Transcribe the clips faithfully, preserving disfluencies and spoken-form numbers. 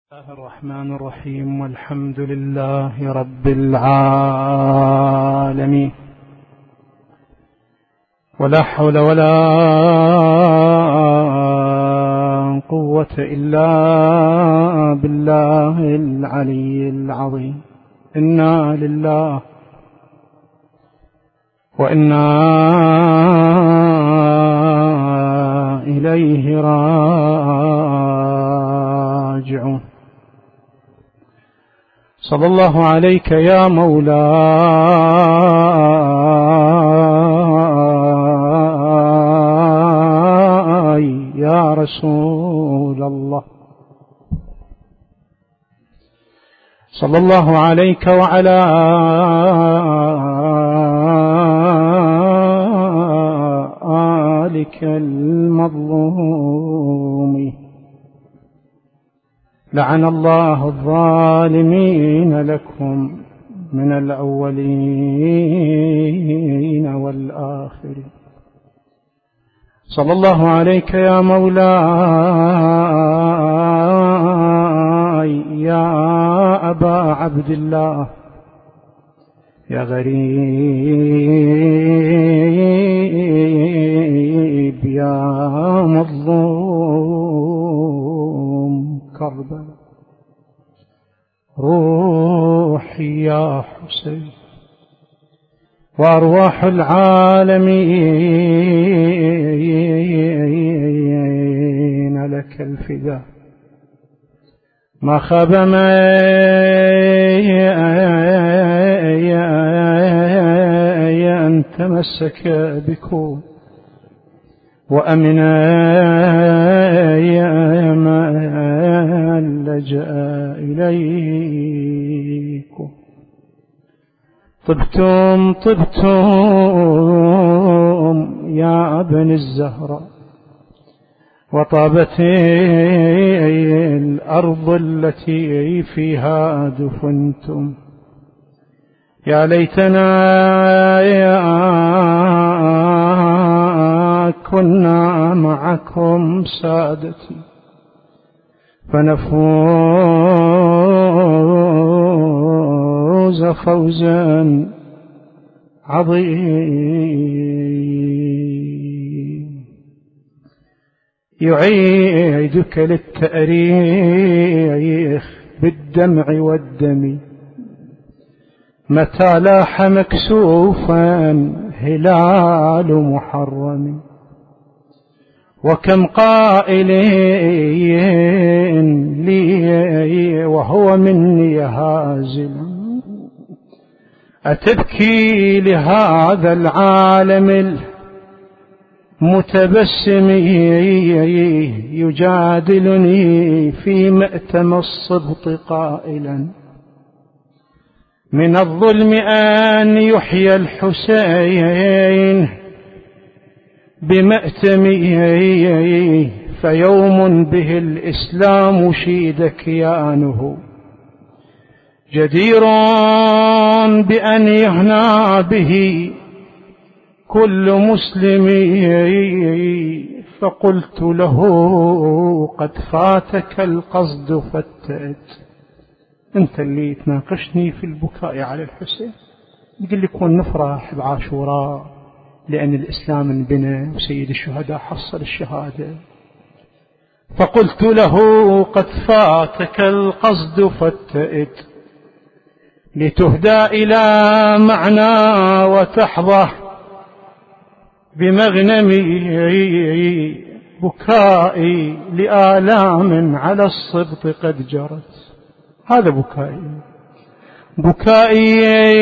الله الرحمن الرحيم، والحمد لله رب العالمين، ولا حول ولا قوة إلا بالله العلي العظيم. إنا لله وإنا إليه راجعون. صلى الله عليك يا مولاي يا رسول الله. صلى الله عليك وعلى آلك المظلومين. لعن الله الظالمين لكم من الأولين والآخرين. صلى الله عليك يا مولاي يا أبا عبد الله، يا غريب يا مظلوم كربلاء، روحي يا حسين، وأرواح العالمين لك الفداء. ما خاب من تمسك بكم، وأمنا من لجأ إليكم. طبتم طبتم يا ابن الزهراء، وطابت الأرض التي فيها دفنتم. يا ليتنا يا كنا معكم سادتي، فنفوز فوزا عظيم. يعيدك للتأريخ بالدمع والدم، متى لاح مكسوفا هلال محرم. وكم قائل لي وهو مني هازل، أتبكي لهذا العالم المتبسم يجادلني في مأتم الصبط قائلا: من الظلم أن يحيى الحسين بمأتمه، فيوم به الإسلام شيد كيانه، جدير بأن يهنى به كل مسلم. فقلت له: قد فاتك القصد فاتأت. انت اللي تناقشني في البكاء على الحسين، يقول لك ونفرح بعاشوراء لأن الإسلام انبنى وسيد الشهداء حصل الشهادة. فقلت له: قد فاتك القصد فاتأت، لتهدى إلى معنى وتحظى بمغنمي. بكائي لآلام على الصبط قد جرت، هذا بكائي. بكائي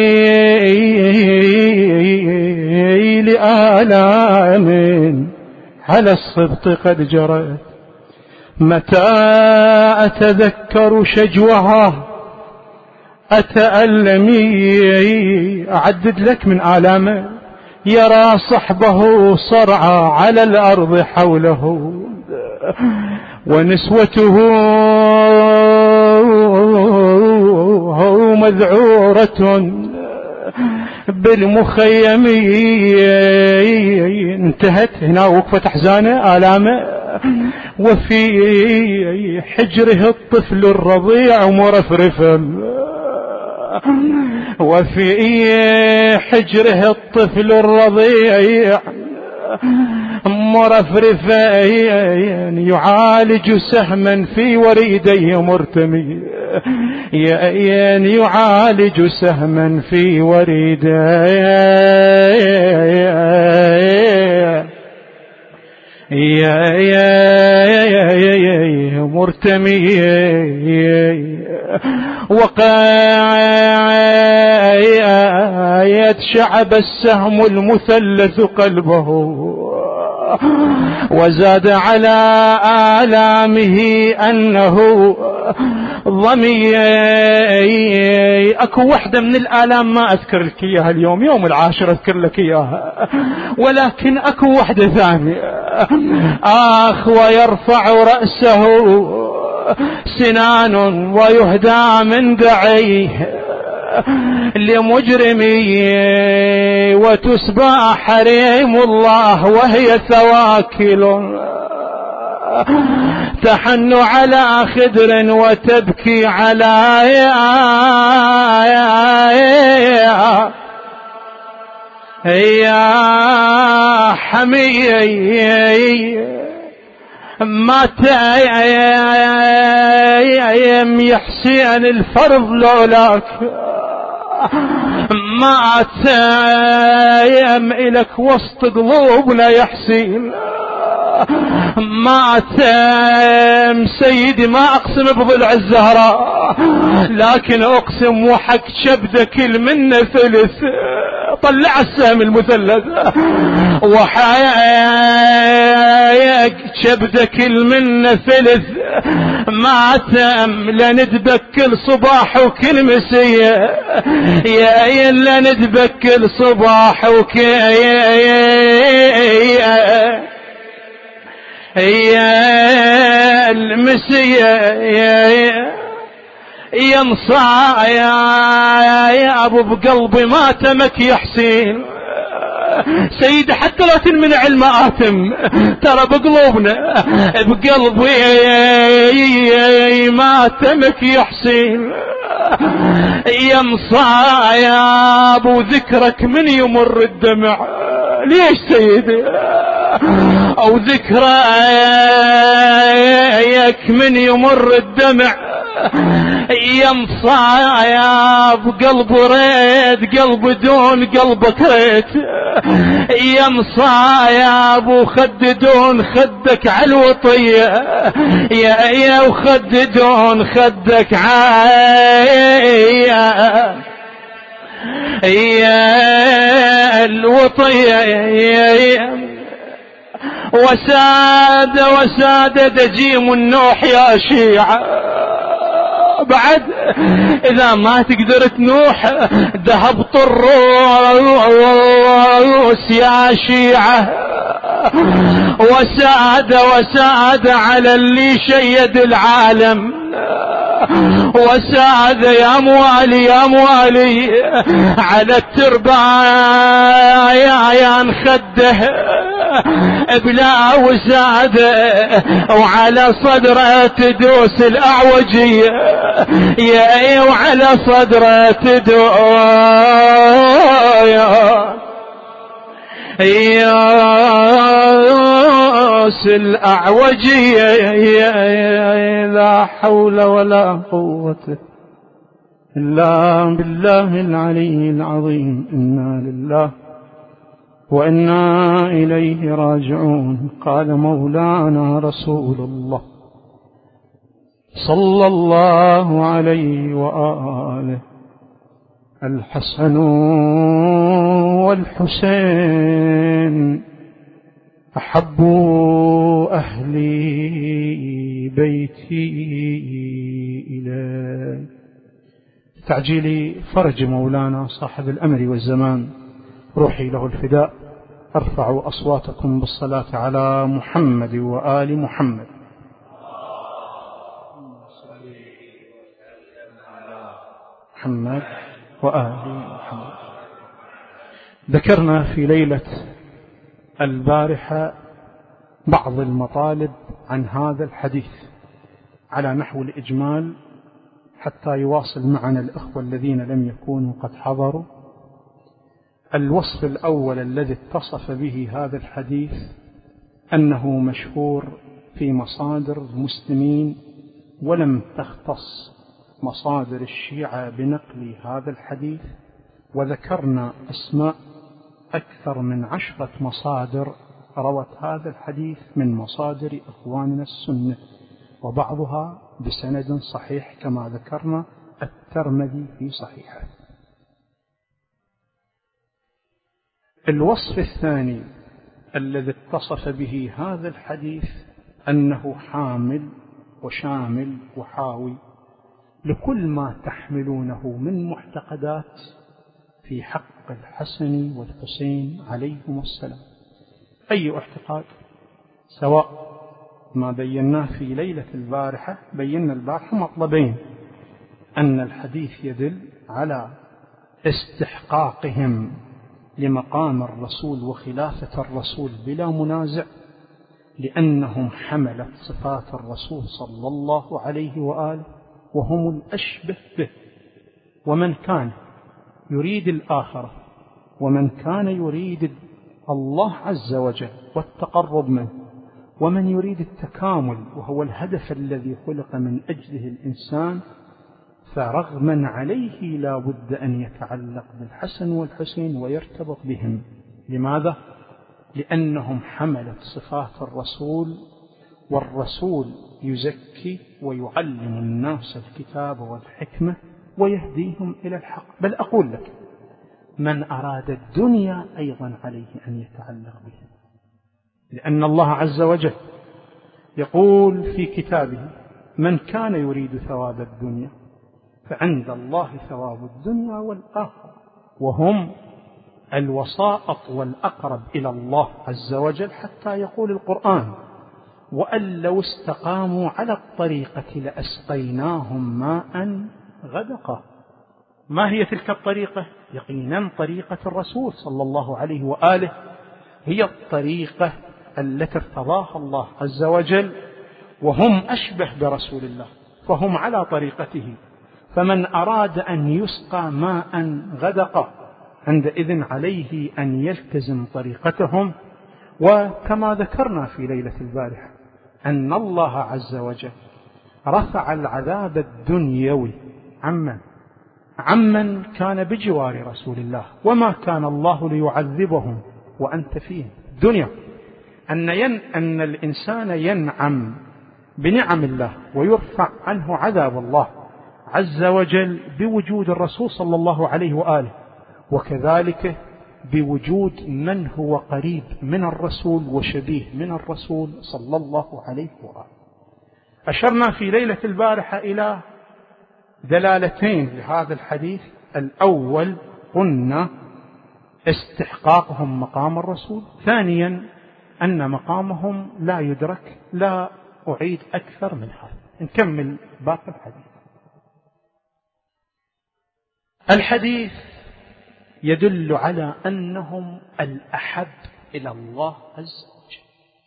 لآلام على الصبط قد جرت، متى أتذكر شجوها أتألمي. أعدد لك من آلامه: يرى صحبه صرعى على الأرض حوله، ونسوته مذعورة بالمخيم. انتهت هنا وقفة أحزانه آلامه. وفي حجره الطفل الرضيع مرفرفا، وفي حجره الطفل الرضيع مرفرفا يعالج سهما في وريديه مرتمي، يعالج سهما في وريديه يا يا يا مرتمي. وقايت شعب السهم المثلث قلبه، وزاد على آلامه أنه ضمي. أكو وحدة من الآلام ما أذكر لك إياها اليوم، يوم العاشر أذكر لك إياها، ولكن أكو وحدة ثانية. آخ ويرفع رأسه سنان ويهدى من دعيه لمجرمي، وتسبى حريم الله وهي ثواكل تحن على خدر وتبكي على يا حمي. مات يم يحسين الفرض لولاك، مات يم إلك وسط قلوبنا يا حسين، مات سيدي. ما أقسم بضلع الزهراء لكن أقسم وحق شبدك المنة ثلث. طلع السهم المثلث وحايك شبدك المنة ثلث، مات لندبك كل صباح وكل مسية، يا لندبك كل صباح وكل يا المسية ينصى يا أبو بقلبي ماتمك يا حسين. سيد حتى لا تنمنع المآتم ترى بقلوبنا بقلبي ماتمك يا حسين. ينصى يا أبو ذكرك من يمر الدمع. ليش سيدي؟ أو ذكرك من يمر الدمع ينصى يا بقلب ريد، قلب دون قلبك ريت. ينصى يا ابو خد دون خدك عالوطية، يا يا وخد دون خدك عايا يا الوطية. يا وساد وساد دجيم النوح يا شيعة، بعد إذا ما تقدر تنوح ذهب طروس يا شيعة. وساد وساد على اللي شيد العالم، وساد يا موالي يا موالي على التربايا يا نخده بلا وساد، وعلى صدره تدوس الأعوجية، يا وعلى صدره تدوس ياس الأعوجية. لا حول ولا قوة إلا بالله العلي العظيم. إنا لله وإنا إليه راجعون. قال مولانا رسول الله صلى الله عليه وآله: الحسن والحسين أحب أهل بيتي إلي. تعجيل فرج مولانا صاحب الأمر والزمان، روحي له الفداء. ارفعوا أصواتكم بالصلاة على محمد وآل محمد. محمد وآل محمد. ذكرنا في ليلة البارحة بعض المطالب عن هذا الحديث على نحو الإجمال حتى يواصل معنا الأخوة الذين لم يكونوا قد حضروا. الوصف الأول الذي اتصف به هذا الحديث أنه مشهور في مصادر المسلمين، ولم تختص مصادر الشيعة بنقل هذا الحديث، وذكرنا أسماء أكثر من عشرة مصادر روت هذا الحديث من مصادر إخواننا السنة، وبعضها بسند صحيح كما ذكرنا الترمذي في صحيحه. الوصف الثاني الذي اتصف به هذا الحديث أنه حامل وشامل وحاوي لكل ما تحملونه من معتقدات في حق الحسن والحسين عليهم السلام. أي اعتقاد، سواء ما بيناه في ليلة البارحة، بينا البارحة مطلبين: أن الحديث يدل على استحقاقهم لمقام الرسول وخلافة الرسول بلا منازع، لأنهم حملت صفات الرسول صلى الله عليه وآله وهم الأشبه به. ومن كان يريد الآخرة ومن كان يريد الله عز وجل والتقرب منه ومن يريد التكامل وهو الهدف الذي خلق من أجله الإنسان، فرغما عليه لا بد أن يتعلق بالحسن والحسين ويرتبط بهم. لماذا؟ لأنهم حملت صفات الرسول، والرسول يزكي ويعلم الناس الكتاب والحكمة ويهديهم إلى الحق. بل أقول لك، من أراد الدنيا أيضا عليه أن يتعلق بهم، لأن الله عز وجل يقول في كتابه: من كان يريد ثواب الدنيا فعند الله ثواب الدنيا والآخرة، وهم الوسائط والأقرب إلى الله عز وجل، حتى يقول القرآن: وأن لو استقاموا على الطريقة لأسقيناهم ماء غدقا. ما هي تلك الطريقة؟ يقينا طريقة الرسول صلى الله عليه وآله، هي الطريقة التي ارتضاها الله عز وجل، وهم أشبه برسول الله فهم على طريقته. فمن أراد أن يسقى ماء غدقا عندئذ عليه أن يلتزم طريقتهم. وكما ذكرنا في ليلة البارحة أن الله عز وجل رفع العذاب الدنيوي عمن عمن كان بجوار رسول الله، وما كان الله ليعذبهم وأنت فيه الدنيا. أن, ين أن الإنسان ينعم بنعم الله ويرفع عنه عذاب الله عز وجل بوجود الرسول صلى الله عليه وآله، وكذلك بوجود من هو قريب من الرسول وشبيه من الرسول صلى الله عليه وآله. أشرنا في ليلة البارحة إلى دلالتين لهذا الحديث. الأول قلنا استحقاقهم مقام الرسول، ثانيا أن مقامهم لا يدرك. لا أعيد أكثر من هذا، نكمل باقي الحديث. الحديث يدل على أنهم الأحب إلى الله عز وجل.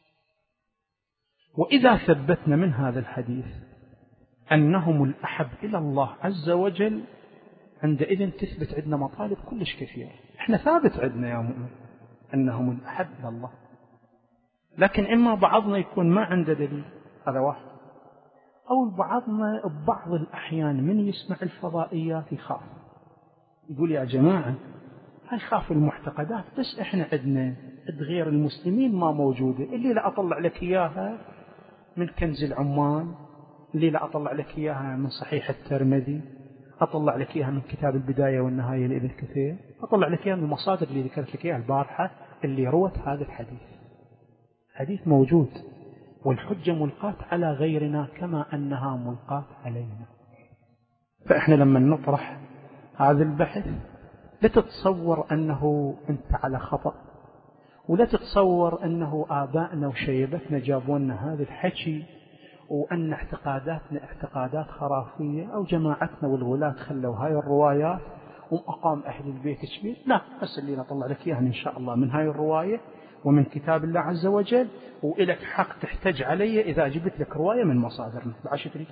وإذا ثبتنا من هذا الحديث أنهم الأحب إلى الله عز وجل، عندئذ تثبت عندنا مطالب كلش كثيرة. احنا ثابت عندنا يا مؤمن أنهم الأحب إلى الله، لكن إما بعضنا يكون ما عنده دليل، هذا واحد، أو بعضنا ببعض الأحيان من يسمع الفضائيات يخاف، يقول يا جماعة هاي خاف المعتقدات، بس احنا عندنا غير المسلمين ما موجودة. اللي لا أطلع لك إياها من كنز العمال، اللي لا أطلع لك إياها من صحيح الترمذي، أطلع لك إياها من كتاب البداية والنهاية لابن كثير، أطلع لك إياها من المصادر اللي ذكرت لك إياها البارحة اللي روت هذا الحديث. حديث موجود، والحجة ملقاة على غيرنا كما أنها ملقاة علينا. فإحنا لما نطرح هذا البحث لا تتصور أنه أنت على خطأ، ولا تتصور أنه آبائنا وشيبتنا جابوا لنا هذا الحكي، وأن اعتقاداتنا اعتقادات خرافية، أو جماعتنا والغلاة خلوا هاي الروايات ومقام أهل البيت كبير. لا، بس اللي نطلع لك إياها إن شاء الله من هاي الرواية ومن كتاب الله عز وجل، وإلك حق تحتج علي إذا جبت لك رواية من مصادرنا بعشر تريد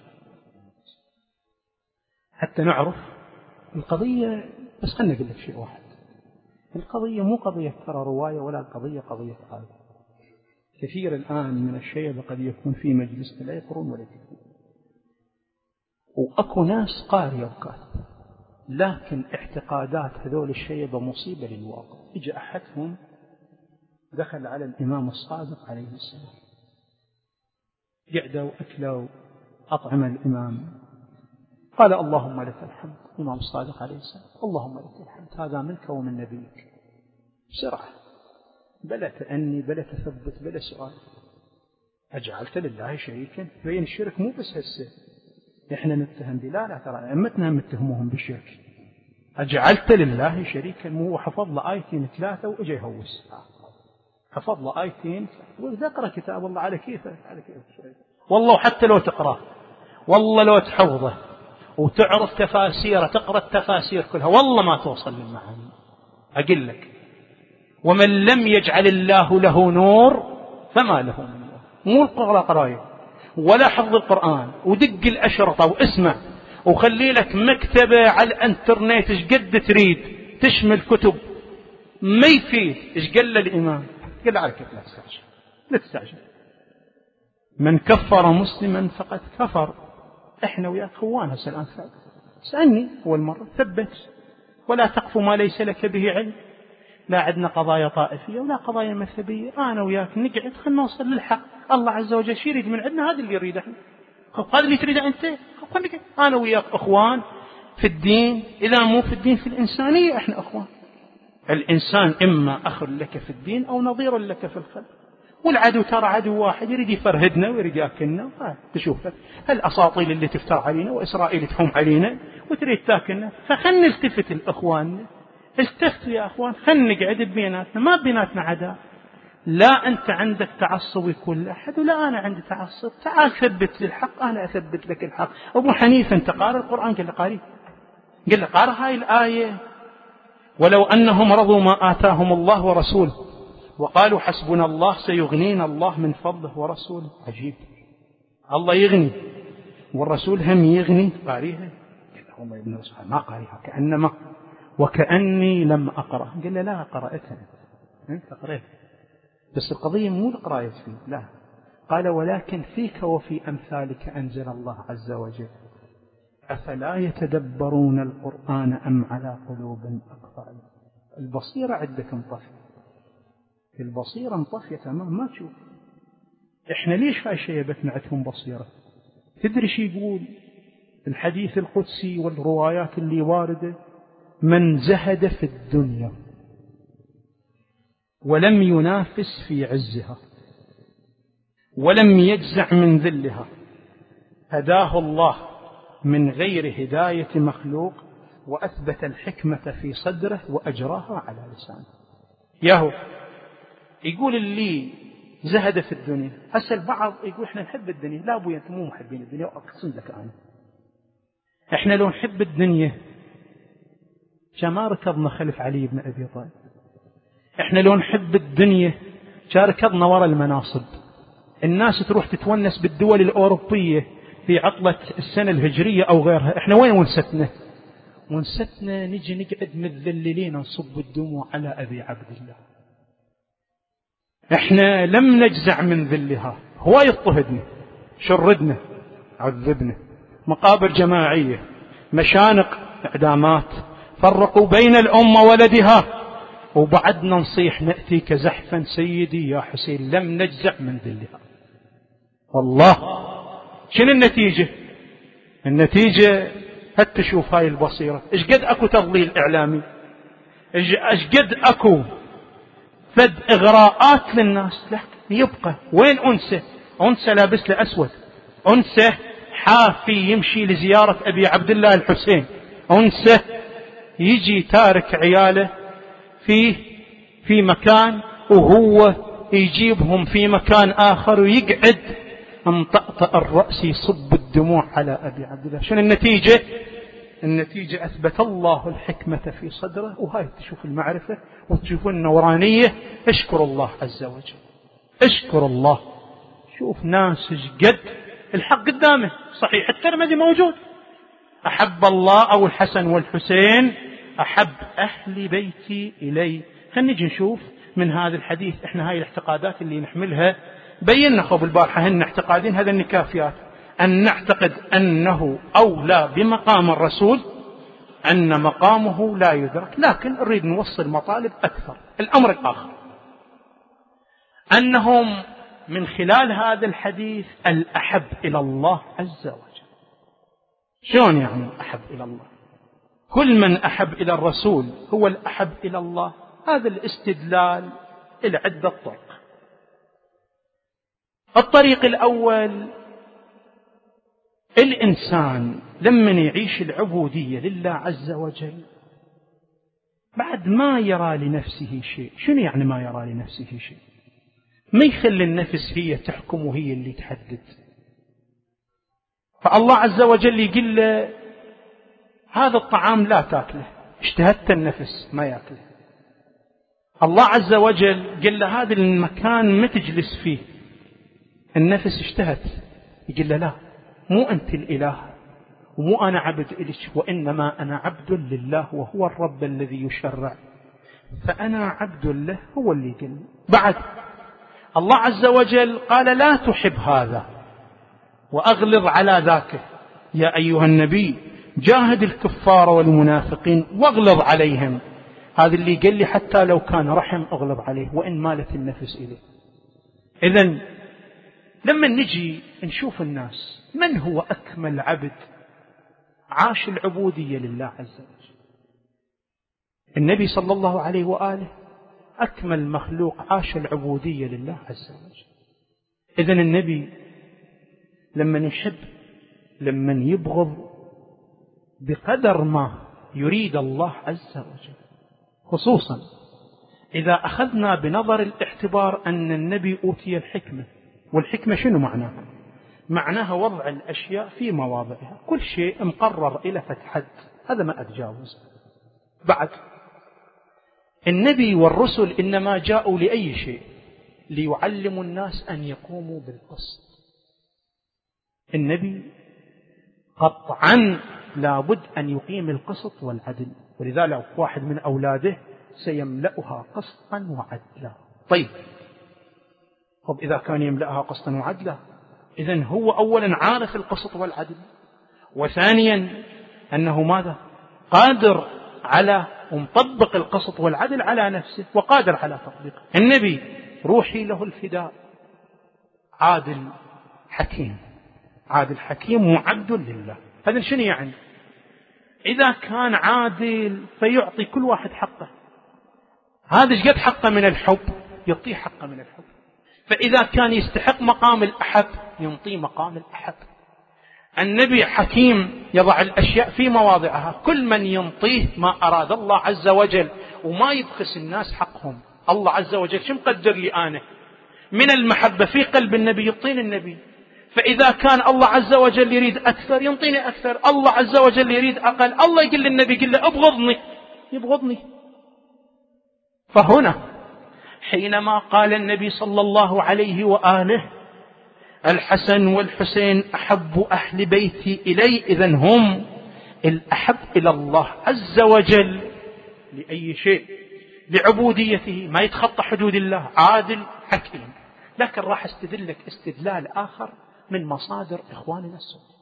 حتى نعرف القضية. بس خلنا نقول لك شيء واحد، القضية مو قضية ترى رواية ولا القضية قضية آية. كثير الآن من الشيء قد يكون في مجلس لا يقرون ولا يكتبون، وأكو ناس قارية وكاتبة، لكن اعتقادات هذول الشيء مصيبة للواقع. إجا أحدهم دخل على الإمام الصادق عليه السلام، قعدوا أكلوا أطعم الإمام، قال اللهم لك الحمد. الإمام الصادق عليه السلام اللهم لك الحمد، هذا منك ومن نبيك. بسرعة، بلا تأني بلا تثبت بلا سؤال. أجعلت لله شريكا؟ بين الشرك مو بس هسه إحنا نتهم بي، لا لا ترى أمتنا متهموهم بالشرك. أجعلت لله شريكا، مو حفظ له آيتين ثلاثة وإجا يهوس، حفظ له آيتين وذكر كتاب الله على كيفه على كيفه. والله حتى لو تقرأ، والله لو تحفظه وتعرف تفاسيره، تقرأ التفاسير كلها، والله ما توصل للمعاني. أقول لك، ومن لم يجعل الله له نور فما له من نور. مو القراءة قراية ولا حفظ القرآن ودق الأشرطة واسمع وخلي لك مكتبة على الانترنت ايش قد تريد تشمل كتب، ما يفيد. ايش قال الإمام؟ قال على كيف لا تستعجل، لا تستعجل. من كفر مسلما فقد كفر. احنا وياك خوان هسه الآن، سألني أول مرة ثبت، ولا تقف ما ليس لك به علم. لا عندنا قضايا طائفية ولا قضايا مذهبية، أنا وياك نقعد خلنا نوصل للحق. الله عز وجل شي يريد من عندنا؟ هذا اللي يريده احنا. هذا اللي تريده أنت. أنا وياك أخوان في الدين، إذا مو في الدين في الإنسانية احنا أخوان. الإنسان إما أخ لك في الدين أو نظير لك في الخلق. والعدو ترى عدو واحد يريد يفرهدنا ويريد يأكلنا. تشوف الأساطيل اللي تفتر علينا وإسرائيل تحوم علينا وتريد تأكلنا. فخلنا نلتفت الأخوان، التفتوا يا أخوان، خلنا نقعد بيناتنا، ما بيناتنا عداء. لا أنت عندك تعصب كل أحد ولا أنا عندي تعصب. تعال ثبت لي الحق، أنا أثبت لك الحق. أبو حنيفة أنت قارئ القرآن؟ قال له قارئ. قال له قارئ هاي الآية، ولو أنهم رضوا ما آتاهم الله ورسوله وقالوا حسبنا الله سيغنينا الله من فضله ورسوله. عجيب، الله يغني والرسول هم يغني. قاريها؟ قال له والله يا ابن رسول ما قاريها، كأنما وكأني لم أقرأ. قال له لا، قرأتها أنت قرأت، بس القضية مو القراءة فيه، لا. قال ولكن فيك وفي أمثالك أنزل الله عز وجل أفلا يتدبرون القرآن أم على قلوب أقفالها. البصيرة عندك انطفية، البصيرة انطفية تمام، ما تشوف. إحنا ليش هاي شيبتنا عندهم بصيرة؟ تدري شي يقول الحديث القدسي والروايات اللي واردة؟ من زهد في الدنيا ولم ينافس في عزها ولم يجزع من ذلها هداه الله من غير هداية مخلوق وأثبت الحكمة في صدره وأجراها على لسانه. ياهو يقول اللي زهد في الدنيا. هسه البعض يقول احنا نحب الدنيا. لا أبوي أنت مو محبين الدنيا، وأقسم لك أنا احنا لو نحب الدنيا كما ركضنا خلف علي بن أبي طالب. احنا لو نحب الدنيا كاركضنا وراء المناصب. الناس تروح تتونس بالدول الأوروبية في عطلة السنة الهجرية أو غيرها، احنا وين ونستنا؟ ونستنا نجي نقعد مذللين نصب الدموع على أبي عبد الله. احنا لم نجزع من ذلها، هو يضطهدنا، شردنا، عذبنا، مقابر جماعية، مشانق، إعدامات، فرقوا بين الأمة ولدها، وبعدنا نصيح نأتيك زحفا سيدي يا حسين، لم نجزع من ذلها. والله شنو النتيجة؟ النتيجة هات تشوف هاي البصيرة. ايش قد اكو تضليل اعلامي، ايش قد اكو فد اغراءات للناس. لكن يبقى وين انثى؟ انثى لابس له اسود، انثى حافي يمشي لزيارة ابي عبد الله الحسين، انثى يجي تارك عياله في في مكان وهو يجيبهم في مكان آخر ويقعد مطأطأ الرأس يصب الدموع على أبي عبد الله. شنو النتيجة؟ النتيجة أثبت الله الحكمة في صدره، وهاي تشوف المعرفة وتشوف النورانية. اشكر الله عز وجل، اشكر الله. شوف ناس قد الحق قدامه، صحيح الترمذي موجود، أحب الله أو الحسن والحسين أحب أهل بيتي إلي. خلينا نجي نشوف من هذا الحديث احنا هاي الاعتقادات اللي نحملها. بينا خب البارحة هن اعتقادين هذا النكافيات، أن نعتقد أنه أولى بمقام الرسول، أن مقامه لا يدرك، لكن نريد نوصل مطالب أكثر. الأمر الآخر أنهم من خلال هذا الحديث الأحب إلى الله عز وجل. شلون يعني أحب إلى الله؟ كل من أحب إلى الرسول هو الأحب إلى الله. هذا الاستدلال إلى عدة طرق. الطريق الأول، الإنسان لما يعيش العبودية لله عز وجل بعد ما يرى لنفسه شيء. شنو يعني ما يرى لنفسه شيء؟ ما يخلي النفس هي تحكم وهي اللي تحدد. فالله عز وجل يقول له هذا الطعام لا تاكله، اشتهت النفس ما ياكله. الله عز وجل قال له هذا المكان ما تجلس فيه، النفس اشتهت، يقول له لا، مو أنت الإله ومو أنا عبد إليك، وإنما أنا عبد لله وهو الرب الذي يشرع، فأنا عبد له هو اللي قال. بعد الله عز وجل قال لا تحب هذا وأغلظ على ذاك، يا أيها النبي جاهد الكفار والمنافقين واغلظ عليهم. هذا اللي قال لي حتى لو كان رحم أغلظ عليه وإن مالت النفس إليه. إذن لما نجي نشوف الناس، من هو أكمل عبد عاش العبودية لله عز وجل؟ النبي صلى الله عليه وآله أكمل مخلوق عاش العبودية لله عز وجل. إذن النبي لما يحب لما يبغض بقدر ما يريد الله عز وجل، خصوصا إذا أخذنا بنظر الاعتبار أن النبي أوتي الحكمة. والحكمة شنو معناها؟ معناها وضع الأشياء في مواضعها، كل شيء مقرر إلى فتحد، هذا ما أتجاوز. بعد النبي والرسل إنما جاءوا لأي شيء؟ ليعلموا الناس أن يقوموا بالقسط. النبي قطعا لابد أن يقيم القسط والعدل، ولذلك واحد من أولاده سيملأها قسطا وعدلا. طيب طب إذا كان يملأها قسطا وعدلا، إذن هو أولا عارف القسط والعدل، وثانيا أنه ماذا؟ قادر على ومطبق القسط والعدل على نفسه وقادر على تطبيقه. النبي روحي له الفداء عادل حكيم، عادل حكيم معبد لله. هذا شنو يعني؟ إذا كان عادل فيعطي كل واحد حقه. هذا قد حقه من الحب يعطيه حقه من الحب. فإذا كان يستحق مقام الأحب ينطيه مقام الأحب. النبي حكيم يضع الأشياء في مواضعها، كل من ينطيه ما أراد الله عز وجل وما يبخس الناس حقهم. الله عز وجل شو مقدر لي أنا من المحبة في قلب النبي يعطيني النبي. فإذا كان الله عز وجل يريد أكثر ينطيني أكثر، الله عز وجل يريد أقل، الله يقول للنبي قل له أبغضني يبغضني. فهنا حينما قال النبي صلى الله عليه وآله الحسن والحسين أحب أهل بيتي إلي، إذن هم الأحب إلى الله عز وجل لأي شيء؟ لعبوديته، ما يتخطى حدود الله، عادل حكيم. لكن راح استدلك استدلال آخر من مصادر إخواننا السنة.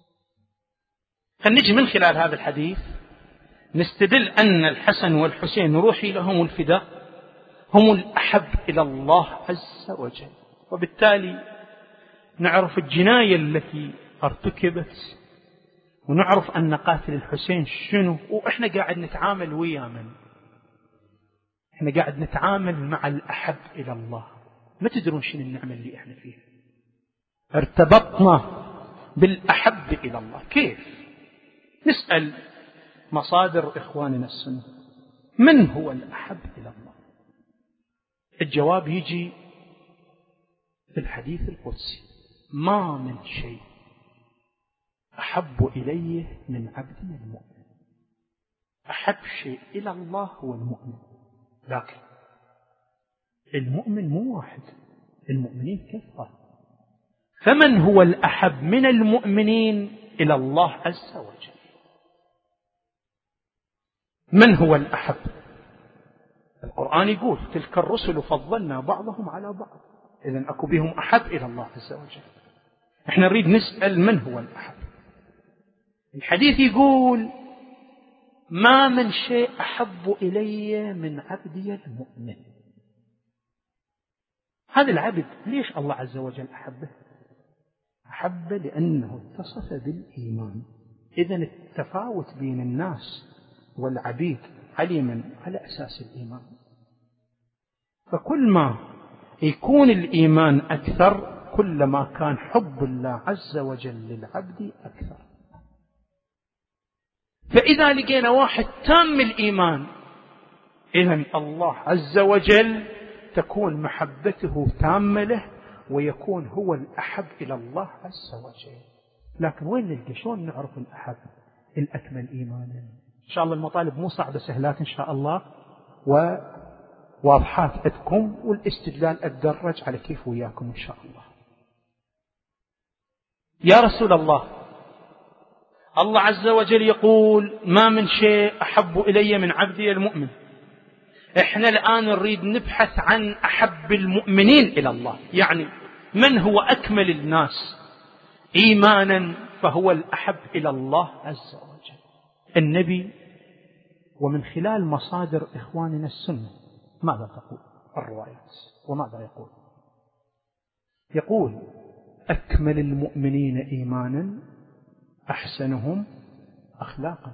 فنجي من خلال هذا الحديث نستدل أن الحسن والحسين روحي لهم الفداء هم الأحب إلى الله عز وجل. وبالتالي نعرف الجناية التي ارتكبت، ونعرف أن قاتل الحسين شنو، وإحنا قاعد نتعامل ويا من؟ إحنا قاعد نتعامل مع الأحب إلى الله. ما تدرون شنو النعمة اللي إحنا فيها؟ ارتبطنا بالأحب إلى الله. كيف؟ نسأل مصادر إخواننا السنة من هو الأحب إلى الله؟ الجواب يجي في الحديث القدسي: ما من شيء أحب إلي من عبدي المؤمن. أحب شيء إلى الله هو المؤمن، لكن المؤمن مو واحد، المؤمنين كثرة. فمن هو الأحب من المؤمنين إلى الله عز وجل؟ من هو الأحب؟ القرآن يقول تلك الرسل فضلنا بعضهم على بعض، إذن أكو بهم أحب إلى الله عز وجل. احنا نريد نسأل من هو الأحب. الحديث يقول ما من شيء أحب إلي من عبدي المؤمن. هذا العبد ليش الله عز وجل أحبه؟ أحب لأنه اتصف بالإيمان. إذن التفاوت بين الناس والعبيد علما على أساس الإيمان. فكل ما يكون الإيمان أكثر كلما كان حب الله عز وجل للعبد أكثر. فإذا لقينا واحد تام الإيمان، إذن الله عز وجل تكون محبته تامة له ويكون هو الأحب إلى الله عز وجل. لكن وين نلقى؟ شلون نعرف الأحب الأكمل إيمانا؟ إن شاء الله المطالب مو صعبة، سهلات إن شاء الله، وواضحات عندكم، والاستدلال أتدرج على كيف وياكم إن شاء الله. يا رسول الله، الله عز وجل يقول ما من شيء أحب إلي من عبدي المؤمن. إحنا الآن نريد نبحث عن أحب المؤمنين إلى الله، يعني من هو أكمل الناس إيمانا فهو الأحب إلى الله عز وجل. النبي ومن خلال مصادر إخواننا السنة ماذا تقول الروايات وماذا يقول؟ يقول أكمل المؤمنين إيمانا أحسنهم أخلاقا.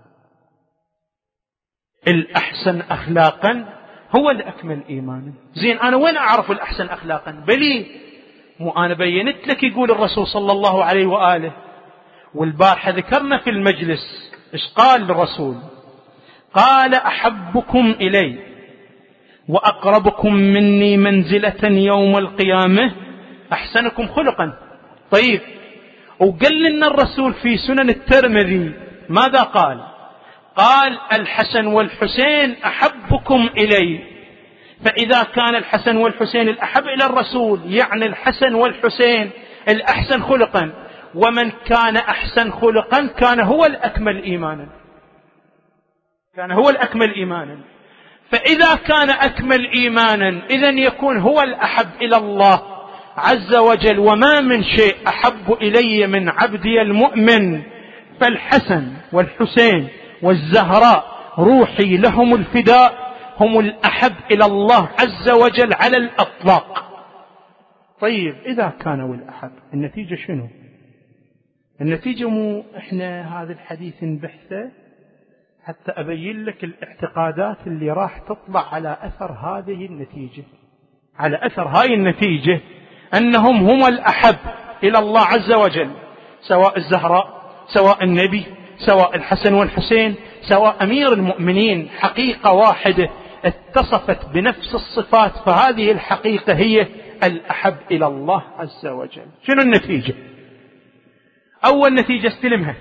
الأحسن أخلاقا هو الأكمل إيمانا. زين، أنا وين أعرف الأحسن أخلاقا؟ بلي مو أنا بينت لك. يقول الرسول صلى الله عليه وآله، والبارحة ذكرنا في المجلس إيش قال الرسول؟ قال أحبكم إلي وأقربكم مني منزلة يوم القيامة أحسنكم خلقا. طيب، وقال لنا الرسول في سنن الترمذي ماذا قال؟ قال الحسن والحسين أحبكم إلي. فإذا كان الحسن والحسين الأحب إلى الرسول، يعني الحسن والحسين الأحسن خلقا، ومن كان أحسن خلقا كان هو الأكمل إيمانا، كان هو الأكمل إيمانا. فإذا كان أكمل إيمانا إذن يكون هو الأحب إلى الله عز وجل. وما من شيء أحب إلي من عبدي المؤمن، فالحسن والحسين والزهراء روحي لهم الفداء هم الأحب إلى الله عز وجل على الأطلاق. طيب، إذا كانوا الأحب النتيجة شنو؟ النتيجة مو إحنا هذا الحديث نبحثه حتى أبين لك الاعتقادات اللي راح تطلع على أثر هذه النتيجة، على أثر هاي النتيجة أنهم هم الأحب إلى الله عز وجل، سواء الزهراء، سواء النبي، سواء الحسن والحسين، سواء أمير المؤمنين. حقيقة واحدة اتصفت بنفس الصفات، فهذه الحقيقة هي الأحب إلى الله عز وجل. شنو النتيجة؟ أول نتيجة استلمها،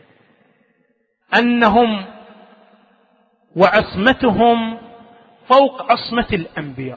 أنهم وعصمتهم فوق عصمة الأنبياء.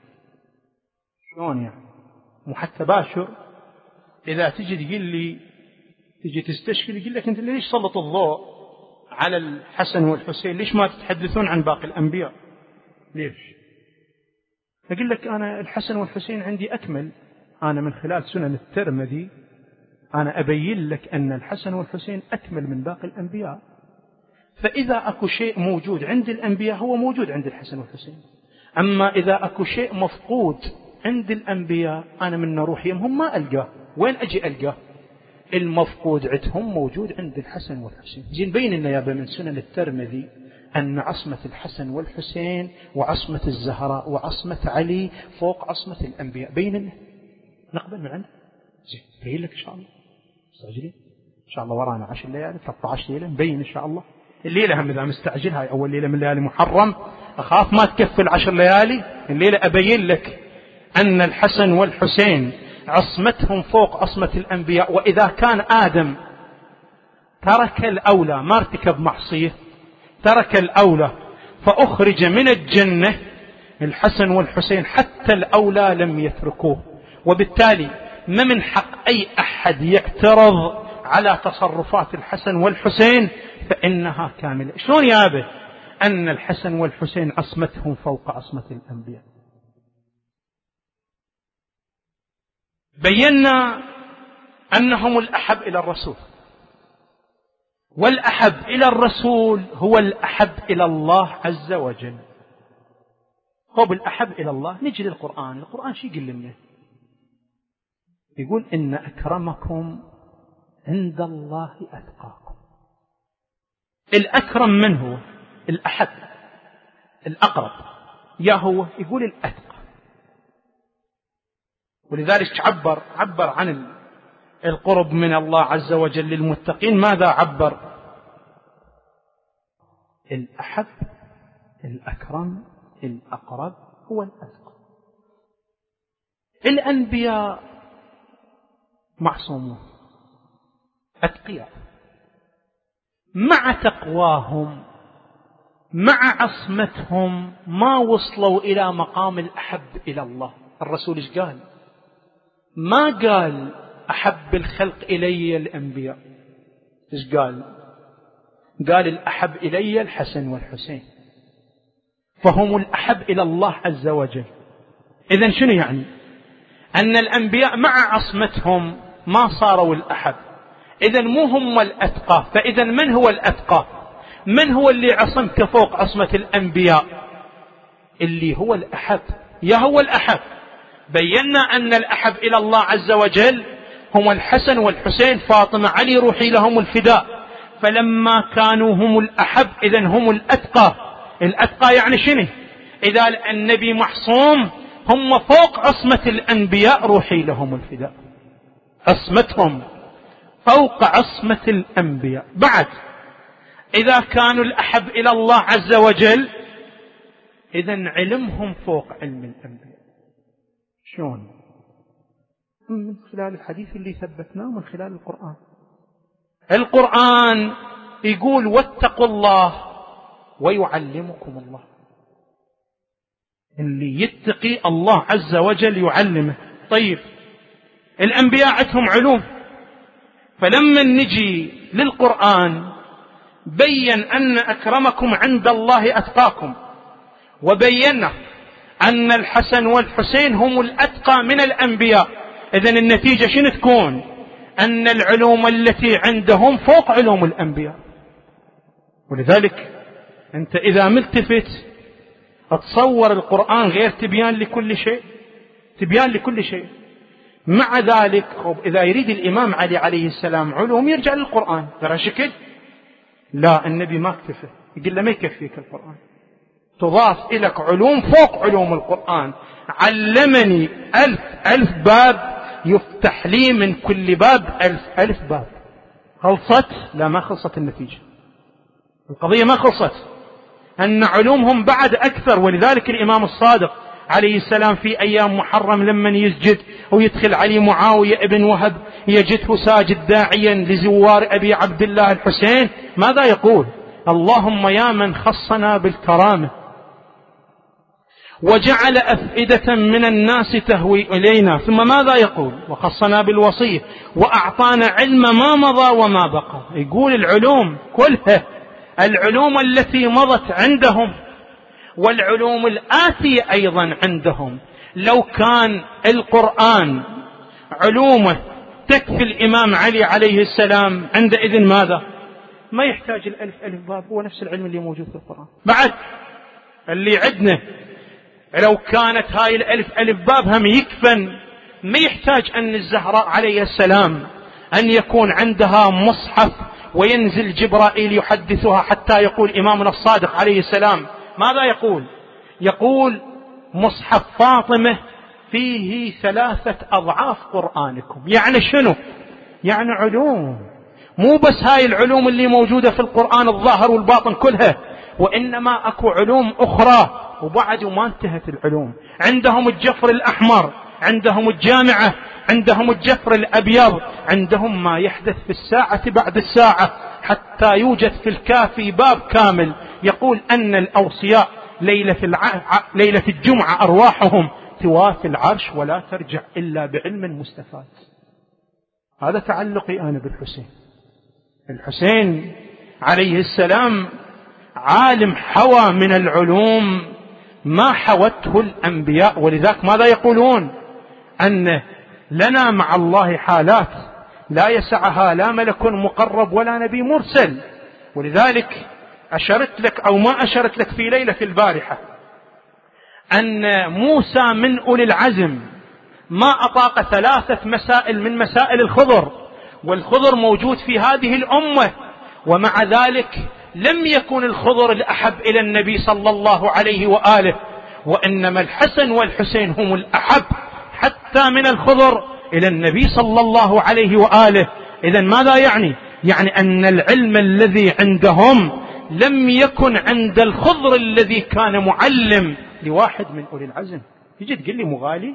شلون يعني؟ مو حتى باشر إذا تجي تقول لي، تجي تستشكل يقول لك أنت ليش سلط الضوء على الحسن والحسين؟ ليش ما تتحدثون عن باقي الأنبياء؟ ليش؟ أقول لك أنا الحسن والحسين عندي أكمل. أنا من خلال سنن الترمذي أنا أبين لك أن الحسن والحسين أكمل من باقي الأنبياء. فإذا أكو شيء موجود عند الأنبياء هو موجود عند الحسن والحسين. أما إذا أكو شيء مفقود عند الأنبياء أنا من روح يمهم ما ألقاه. وين أجي ألقاه؟ المفقود عندهم موجود عند الحسن والحسين. زين، بين لنا يا من سنن الترمذي أن عصمة الحسن والحسين وعصمة الزهراء وعصمة علي فوق عصمة الأنبياء. بين لنا، نقبل من عنده. زين، بين لك إن شاء الله. مستعجلين إن شاء الله، ورانا عشر ليالي ثلاثة عشر ليلة نبين إن شاء الله. الليلة هم إذا مستعجل، هاي أول ليلة من ليالي محرم، أخاف ما تكفل عشر ليالي. الليلة أبين لك أن الحسن والحسين عصمتهم فوق عصمة الأنبياء. وإذا كان آدم ترك الأولى، ما ارتكب معصية، ترك الأولى فأخرج من الجنة الحسن والحسين، حتى الأولى لم يتركوه. وبالتالي ما من حق أي أحد يعترض على تصرفات الحسن والحسين فإنها كاملة. شلون يابه أن الحسن والحسين عصمتهم فوق عصمة الأنبياء؟ بينا أنهم الأحب إلى الرسول، والأحب إلى الرسول هو الأحب إلى الله عز وجل. هو بالأحب إلى الله. نجي للقرآن. القرآن شو يقول لنا؟ يقول إن أكرمكم عند الله أتقاكم. الأكرم من هو؟ الأحب، الأقرب. يا هو يقول الأتقى. ولذلك عبر عبر عن القرب من الله عز وجل للمتقين. ماذا عبر؟ الأحب، الأكرم، الأقرب، هو الأتقى. الأنبياء معصومون أتقياء، مع تقواهم مع عصمتهم ما وصلوا إلى مقام الأحب إلى الله. الرسول إيش قال؟ ما قال أحب الخلق إلي الأنبياء. إيش قال؟ قال الأحب إلي الحسن والحسين، فهم الأحب إلى الله عز وجل. إذن شنو يعني؟ أن الأنبياء مع عصمتهم ما صاروا الأحب. إذن مو هم الأتقى. فإذن من هو الأتقى؟ من هو اللي عصمته فوق عصمة الأنبياء؟ اللي هو الأحب. يا هو الأحب. بينا أن الأحب إلى الله عز وجل هم الحسن والحسين، فاطمة، علي، روحي لهم الفداء. فلما كانوا هم الأحب إذن هم الأتقى. الأتقى يعني شنو؟ إذا النبي محصوم هم فوق عصمة الأنبياء، روحي لهم الفداء. عصمتهم فوق عصمة الأنبياء. بعد إذا كانوا الأحب إلى الله عز وجل إذن علمهم فوق علم الأنبياء. شلون؟ من خلال الحديث اللي ثبتناه، من خلال القرآن. القرآن يقول واتقوا الله ويعلمكم الله. اللي يتقي الله عز وجل يعلمه. طيب الأنبياء عندهم علوم، فلما نجي للقرآن بين أن أكرمكم عند الله أتقاكم، وبينا أن الحسن والحسين هم الأتقى من الأنبياء. إذن النتيجة شنو تكون؟ أن العلوم التي عندهم فوق علوم الأنبياء. ولذلك أنت إذا ملتفت أتصور القرآن غير تبيان لكل شيء، تبيان لكل شيء. مع ذلك إذا يريد الإمام علي عليه السلام علوم يرجع للقرآن. ترى شكل لا، النبي ما اكتفى، يقول له ما يكفيك القرآن، تضاف إليك علوم فوق علوم القرآن. علمني ألف ألف باب يفتح لي من كل باب ألف ألف باب. خلصت؟ لا، ما خلصت النتيجة. القضية ما خلصت، أن علومهم بعد أكثر. ولذلك الإمام الصادق عليه السلام في أيام محرم لما يسجد ويدخل علي معاوية ابن وهب يجده ساجد داعيا لزوار أبي عبد الله الحسين، ماذا يقول؟ اللهم يا من خصنا بالكرامة وجعل أفئدة من الناس تهوي إلينا، ثم ماذا يقول؟ وخصنا بالوصية وأعطانا علم ما مضى وما بقى. يقول العلوم كلها، العلوم التي مضت عندهم والعلوم الآتية أيضا عندهم. لو كان القرآن علومه تكفي الإمام علي عليه السلام عندئذ ماذا؟ ما يحتاج الألف ألف باب، هو نفس العلم اللي موجود في القرآن. بعد اللي عندنا لو كانت هاي الألف ألف باب هم يكفن، ما يحتاج أن الزهراء عليه السلام أن يكون عندها مصحف وينزل جبرائيل يحدثها، حتى يقول إمامنا الصادق عليه السلام ماذا يقول؟ يقول مصحف فاطمة فيه ثلاثة أضعاف قرآنكم. يعني شنو؟ يعني علوم، مو بس هاي العلوم اللي موجودة في القرآن الظاهر والباطن كلها، وإنما أكو علوم أخرى وبعد ما انتهت العلوم. عندهم الجفر الأحمر عندهم الجامعة، عندهم الجفر الأبيض، عندهم ما يحدث في الساعة بعد الساعة، حتى يوجد في الكافي باب كامل يقول أن الأوصياء ليلة, الع... ليلة الجمعة أرواحهم توافي العرش ولا ترجع إلا بعلم مستفاد. هذا تعلقي أنا بالحسين. الحسين عليه السلام عالم حوى من العلوم ما حوته الأنبياء، ولذلك ماذا يقولون؟ أن لنا مع الله حالات لا يسعها لا ملك مقرب ولا نبي مرسل. ولذلك أشرت لك أو ما أشرت لك في ليلة البارحة أن موسى من أولي العزم ما أطاق ثلاثة مسائل من مسائل الخضر، والخضر موجود في هذه الأمة، ومع ذلك لم يكن الخضر الأحب إلى النبي صلى الله عليه وآله، وإنما الحسن والحسين هم الأحب حتى من الخضر إلى النبي صلى الله عليه وآله. إذن ماذا يعني؟ يعني أن العلم الذي عندهم لم يكن عند الخضر الذي كان معلم لواحد من أولي العزم. تجي تقول لي مغالي؟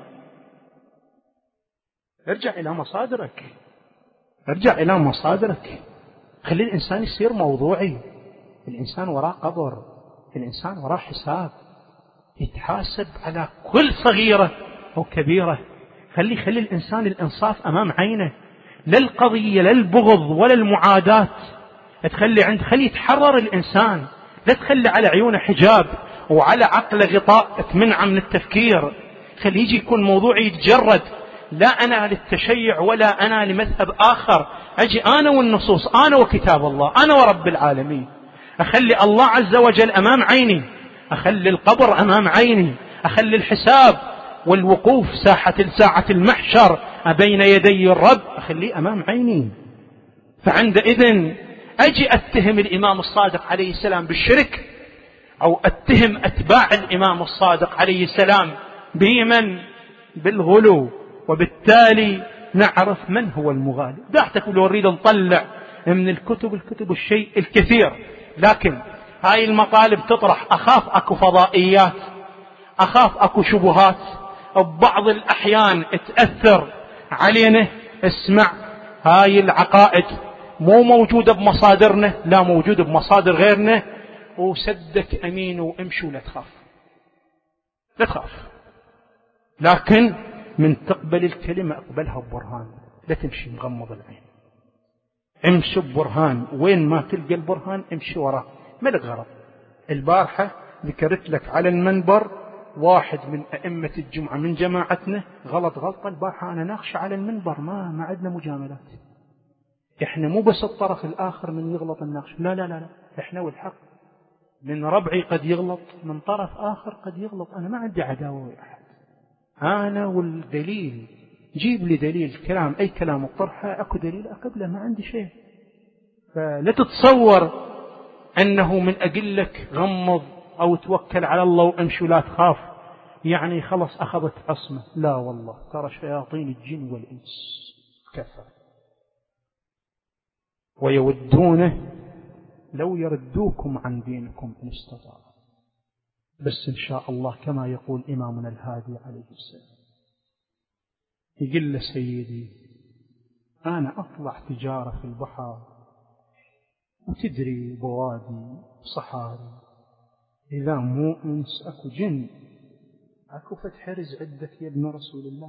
ارجع إلى مصادرك، ارجع إلى مصادرك. خلي الإنسان يصير موضوعي. الإنسان وراء قبر، الإنسان وراء حساب، يتحاسب على كل صغيرة أو كبيرة. خلي خلي الإنسان الإنصاف أمام عينه، لا القضية لا البغض ولا المعاداة تخلي عند خلي يتحرر الإنسان، لا تخلي على عيونه حجاب وعلى عقله غطاء تمنع من التفكير. خلي يجي يكون موضوعي يتجرد، لا أنا للتشيع ولا أنا لمذهب آخر، أجي أنا والنصوص، أنا وكتاب الله، أنا ورب العالمين. أخلي الله عز وجل أمام عيني، أخلي القبر أمام عيني، أخلي الحساب والوقوف ساحة ساعة المحشر بين يدي الرب أخليه أمام عيني. فعندئذ أجي أتهم الإمام الصادق عليه السلام بالشرك، أو أتهم أتباع الإمام الصادق عليه السلام بمن؟ بالغلو، وبالتالي نعرف من هو المغالي. دعتك لو أريد نطلع من الكتب الكتب الشيء الكثير، لكن هاي المطالب تطرح، أخاف أكو فضائيات، أخاف أكو شبهات، وبعض الأحيان تأثر علينا. اسمع، هاي العقائد مو موجودة بمصادرنا، لا موجودة بمصادر غيرنا، وسدك أمين وامشوا لا تخاف، لا تخاف. لكن من تقبل الكلمة اقبلها ببرهان، لا تمشي مغمض العين، امشي ببرهان، وين ما تلقى البرهان امشي وراه، ما لك غرض. البارحة ذكرت لك على المنبر واحد من أئمة الجمعة من جماعتنا غلط غلطة البارحة، أنا ناقش على المنبر، ما ما عندنا مجاملات. إحنا مو بس الطرف الآخر من يغلط الناقش، لا لا لا, لا. إحنا والحق، من ربعي قد يغلط، من طرف آخر قد يغلط، أنا ما عندي عداوة أحد، أنا والدليل. جيب لي دليل، كلام أي كلام الطرحة أكو دليل أقبله، ما عندي شيء. فلا تتصور أنه من أقلك غمض أو توكل على الله وأمشي لا تخاف يعني خلص أخذت عصمة، لا والله، ترى شياطين الجن والإنس كفر، ويودونه لو يردوكم عن دينكم إن استطاعوا. بس إن شاء الله كما يقول إمامنا الهادي عليه السلام، يقول له سيدي أنا أطلع تجارة في البحر، وتدري بوادي صحاري، إذا مو أنس أكو جن، أكو فتح حرز عندك يا ابن رسول الله،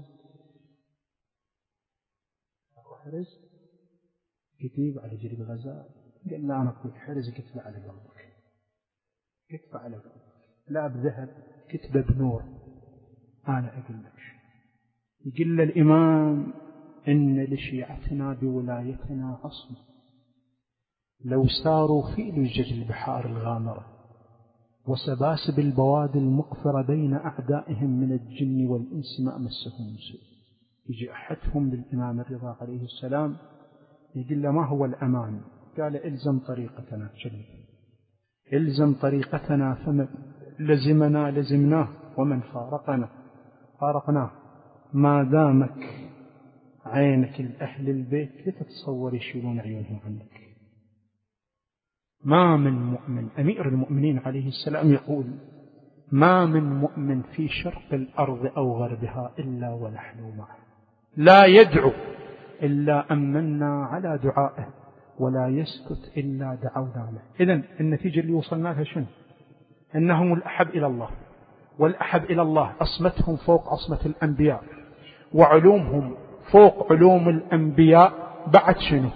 أكو حرز كتيب على جري الغزال. قال لا أنا أقول حرز كتب على قلبك، كتب على قلبك، لا بذهب كتب بنور. أنا أقول لك، يقول الإمام إن لشيعتنا بولايتنا عصمة، لو ساروا في لجج البحار الغامرة وسباسب البوادي المقفرة بين أعدائهم من الجن والإنس ما مسهم سوء. يجي أحدهم للإمام الرضا عليه السلام يقول له ما هو الأمان؟ قال إلزم طريقتنا، شلم إلزم طريقتنا، فمن لزمنا لزمناه ومن فارقنا فارقناه. ما دامك عينك لأهل البيت لتتصور يشيلون عيونهم عنك. ما من مؤمن، أمير المؤمنين عليه السلام يقول ما من مؤمن في شرق الأرض أو غربها إلا ونحن معه، لا يدعو إلا أمنا على دعائه، ولا يسكت إلا دعونا له. إذن النتيجة اللي وصلنا لها شنو؟ أنهم الأحب إلى الله، والأحب إلى الله عصمتهم فوق عصمة الأنبياء، وعلومهم فوق علوم الأنبياء. بعد شنو؟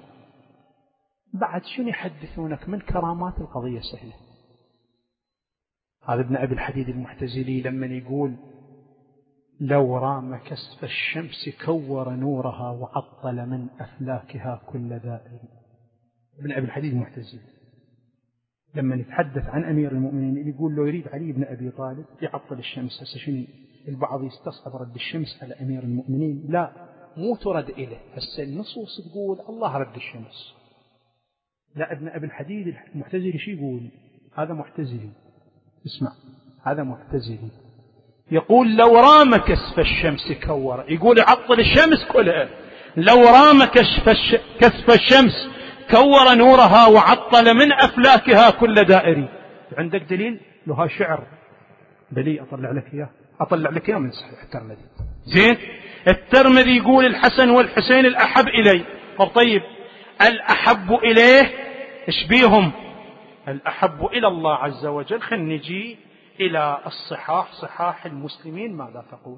بعد شنو يحدثونك من كرامات؟ القضية سهلة. هذا ابن أبي الحديد المعتزلي لما يقول لو رام كسف الشمس كور نورها وعطل من أفلاكها كل دائر. ابن أبي الحديد المعتزلي لما يتحدث عن أمير المؤمنين يقول له يريد علي بن أبي طالب يعطل الشمس. هسه شنو البعض يستصعب رد الشمس على أمير المؤمنين؟ لا، مو ترد إليه. هسه النصوص تقول الله رد الشمس. لا، ابن أبي الحديد المعتزلي شو يقول؟ هذا معتزلي، اسمع، هذا معتزلي يقول لو رام كسف الشمس كور، يقول يعطل الشمس كلها. لو رام كسف, الش... كسف الشمس كور نورها وعطل من أفلاكها كل دائري. عندك دليل؟ له شعر بلي أطلع لك إياه، أطلع لك إياه من صحيح الترمذي. زين، الترمذي يقول الحسن والحسين الأحب إلي. طب طيب، الأحب إليه إيش بيهم؟ الأحب إلى الله عز وجل. خل نجي إلى الصحاح، صحاح المسلمين ماذا تقول؟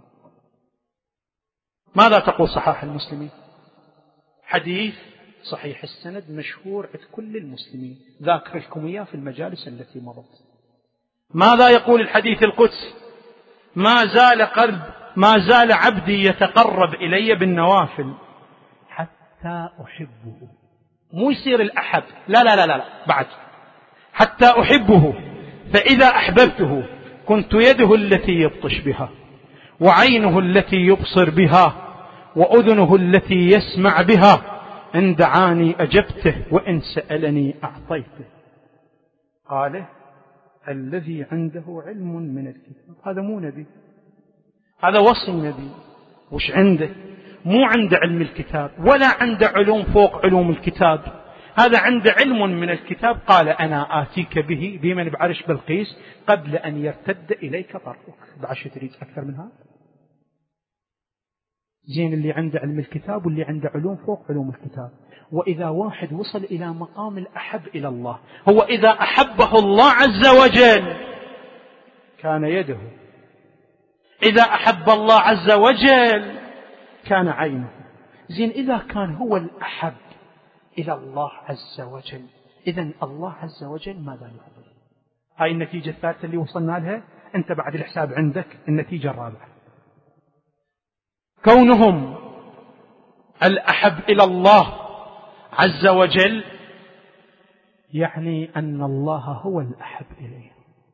ماذا تقول صحاح المسلمين؟ حديث صحيح السند مشهور عند كل المسلمين، ذاكر لكم إياه في المجالس التي مضت. ماذا يقول الحديث القدسي؟ ما زال قلب ما زال عبدي يتقرب إلي بالنوافل حتى أحبه. مو يصير الأحب، لا لا لا لا، بعد حتى أحبه، فإذا أحببته كنت يده التي يبطش بها، وعينه التي يبصر بها، وأذنه التي يسمع بها. إن دعاني أجبته، وإن سألني أعطيته. قاله الذي عنده علم من الكتاب. هذا مو نبي، هذا وصي نبي. وش عنده؟ مو عنده علم الكتاب، ولا عنده علوم فوق علوم الكتاب، هذا عنده علم من الكتاب. قال أنا آتيك به بمن بعرش بلقيس قبل أن يرتد إليك طرفك. بعش تريد أكثر من هذا؟ زين، اللي عنده علم الكتاب واللي عنده علوم فوق علوم الكتاب. وإذا واحد وصل إلى مقام الأحب إلى الله، هو إذا أحبه الله عز وجل كان يده، إذا أحب الله عز وجل كان عينه. زين، إذا كان هو الأحب إلى الله عز وجل، إذن الله عز وجل ماذا يحب؟ هاي النتيجة الثالثة اللي وصلنا لها. أنت بعد الحساب عندك النتيجة الرابعة، كونهم الأحب إلى الله عز وجل يعني أن الله هو الأحب إليه.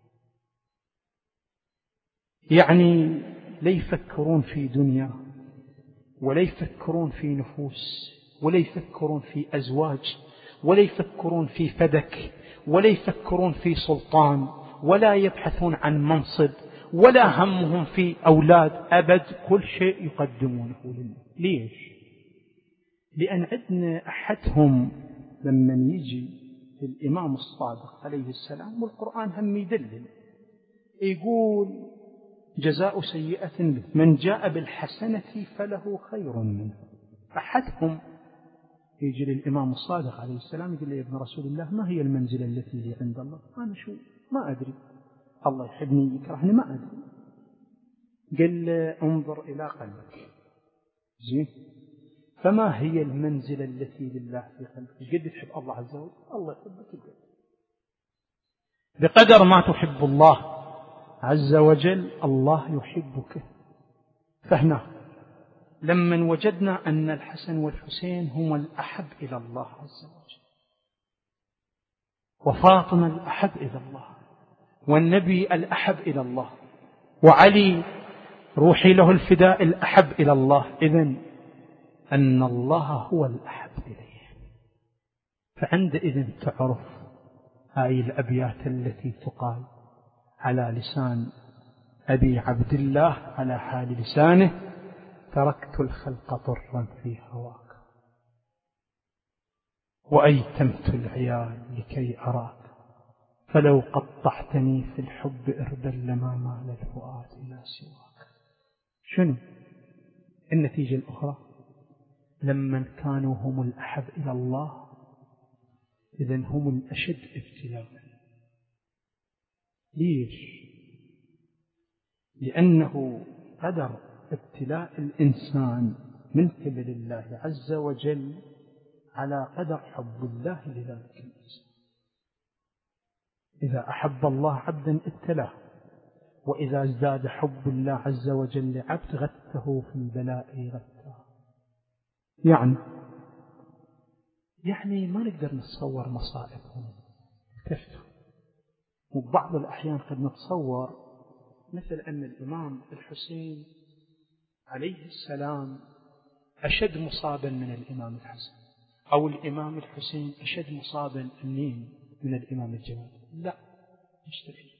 يعني لا يفكرون في دنيا، ولا يفكرون في نفوس، ولا يفكرون في أزواج، ولا يفكرون في فدك، ولا يفكرون في سلطان، ولا يبحثون عن منصب، ولا همهم في أولاد أبد. كل شيء يقدمونه لله. ليش؟ لأن عندنا أحدهم لما يجي الإمام الصادق عليه السلام، والقرآن هم يدلل، يقول جزاء سيئة من جاء بالحسنة فله خير منه. أحدهم يجي للإمام الصادق عليه السلام يقول له يا ابن رسول الله، ما هي المنزلة التي لي عند الله؟ أنا شو ما أدري، الله يحبني يكرهني ما أدري. قال له انظر إلى قلبك. زين، فما هي المنزلة التي لله في قلبك؟ قد تحب الله عز وجل، الله يحبك القلب. بقدر ما تحب الله عز وجل الله يحبك. فهنا لما وجدنا أن الحسن والحسين هم الأحب إلى الله عز وجل، وفاطمة الأحب إلى الله، والنبي الأحب إلى الله، وعلي روحي له الفداء الأحب إلى الله، إذن أن الله هو الأحب إليه. فعندئذ تعرف هاي الأبيات التي تقال على لسان أبي عبد الله على حال لسانه: تركت الخلق طرا في هواك، وأيتمت العيال لكي أراك، فلو قطعتني في الحب إربا لما مال الفؤاد إلى سواك. شنو النتيجة الأخرى؟ لما كانوا هم الأحب إلى الله إذن هم الأشد ابتلاء. ليش؟ لأنه قدر ابتلاء الإنسان من قبل الله عز وجل على قدر حب الله لذلك الإنسان. إذا أحب الله عبدا ابتلاه، وإذا ازداد حب الله عز وجل لعبد غته في البلاء غته. يعني يعني ما نقدر نتصور مصائبهم كفتوا. وبعض الأحيان قد نتصور مثل أن الإمام الحسين عليه السلام أشد مصابا من الإمام الحسن، أو الإمام الحسين أشد مصابا منين من الإمام الجواد. لا، مستحيل.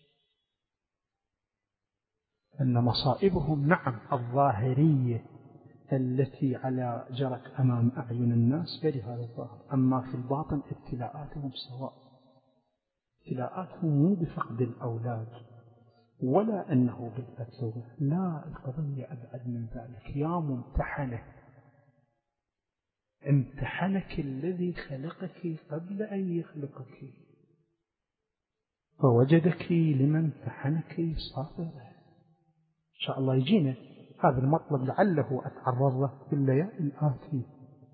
أن مصائبهم نعم الظاهرية التي على جرت أمام أعين الناس بلهذا الظاهر، أما في الباطن ابتلاءاتهم سواء. ابتلاءاتهم مو بفقد الأولاد ولا أنه بالقتل، لا، القضية أبعد من ذلك. يا ممتحنة، امتحنك الذي خلقك قبل أن يخلقك فوجدك لمن امتحنك صابرة. إن شاء الله يجينا هذا المطلب لعله أتعرض له في الليالي الآتية.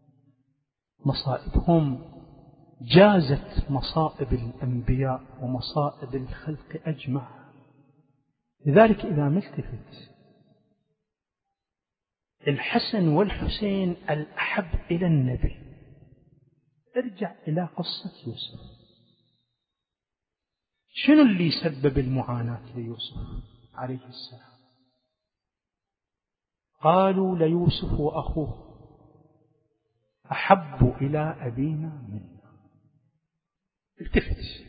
مصائبهم جازت مصائب الأنبياء ومصائب الخلق أجمع. لذلك إذا ملتفت الحسن والحسين الأحب إلى النبي، ارجع إلى قصة يوسف. شنو اللي سبب المعاناة ليوسف عليه السلام؟ قالوا ليوسف وأخوه أحب إلى أبينا منا. التفت،